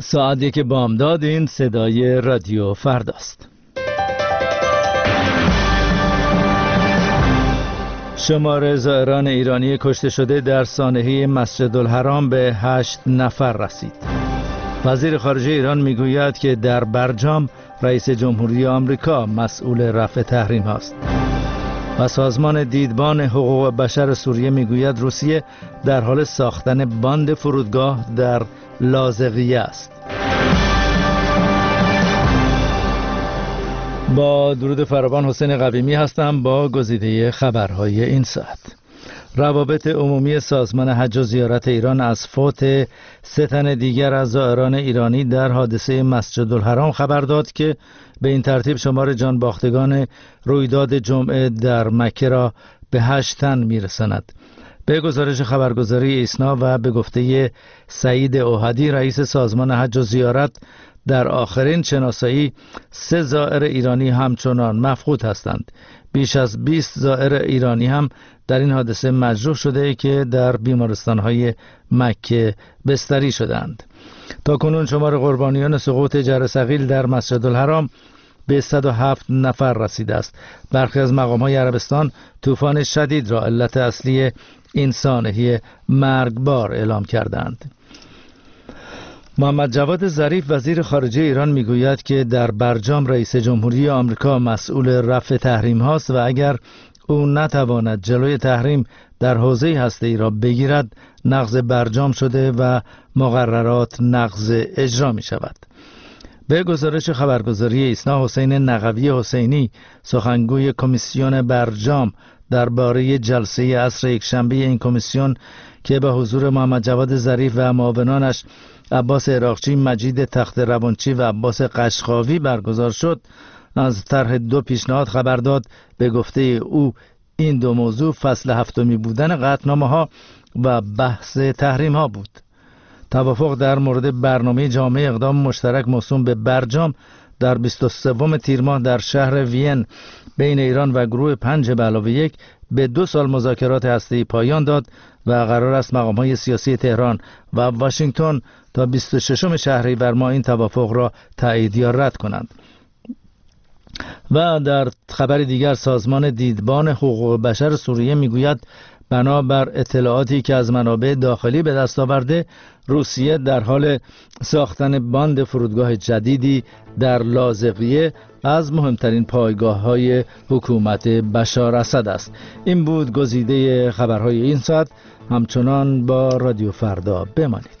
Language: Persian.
ساعت 1 بامداد. این صدای رادیو فرداست. شمار زائران ایرانی کشته شده در سانحه مسجد الحرام به 8 نفر رسید. وزیر خارجه ایران میگوید که در برجام رئیس جمهوری آمریکا مسئول رفع تحریم است. و سازمان دیدبان حقوق بشر سوریه میگوید روسیه در حال ساختن باند فرودگاه در لاذقیه است. با درود فراوان، حسین قویمی هستم با گزیده خبرهای این ساعت. روابط عمومی سازمان حج و زیارت ایران از فوت 3 تن دیگر از زائران ایرانی در حادثه مسجد الحرام خبر داد که به این ترتیب شمار جانباختگان رویداد جمعه در مکه را به 8 تن میرساند. به گزارش خبرگزاری ایسنا و به گفته سعید اوحدی رئیس سازمان حج و زیارت، در آخرین شناسایی 3 زائر ایرانی همچنان مفقود هستند. بیش از 20 زائر ایرانی هم در این حادثه مجروح شده که در بیمارستان‌های مکه بستری شدند. تا کنون شمار قربانیان سقوط جرثقیل در مسجد الحرام به 107 نفر رسیده است. برخی از مقام‌های عربستان طوفان شدید را علت اصلی این سانحه مرگبار اعلام کردند. محمد جواد ظریف وزیر خارجه ایران میگوید که در برجام رئیس جمهوری آمریکا مسئول رفع تحریم هاست و اگر او نتواند جلوی تحریم در حوزه هسته‌ای را بگیرد، نقض برجام شده و مقررات نقض اجرا می شود. به گزارش خبرگزاری ایسنا، حسین نقوی حسینی سخنگوی کمیسیون برجام درباره جلسه عصر یکشنبه این کمیسیون که به حضور محمد جواد ظریف و معاونانش عباس عراقچی، مجید تخت روانچی و عباس قشقاوی برگزار شد، از طرح 2 پیشنهاد خبر داد. به گفته او این 2 موضوع فصل 7 بودن قطعنامه‌ها و بحث تحریم‌ها بود. توافق در مورد برنامه جامع اقدام مشترک موسوم به برجام در 23 تیر ماه در شهر وین بین ایران و گروه 5+1 به 2 سال مذاکرات هسته‌ای پایان داد و قرار است مقام‌های سیاسی تهران و واشنگتن تا 26 شهریور ماه این توافق را تایید یا رد کنند. و در خبر دیگر، سازمان دیدبان حقوق بشر سوریه میگوید بنابر اطلاعاتی که از منابع داخلی به دست آورده، روسیه در حال ساختن باند فرودگاه جدیدی در لاذقیه از مهمترین پایگاه‌های حکومت بشار اسد است. این بود گزیده خبرهای این ساعت. همچنان با رادیو فردا بمانید.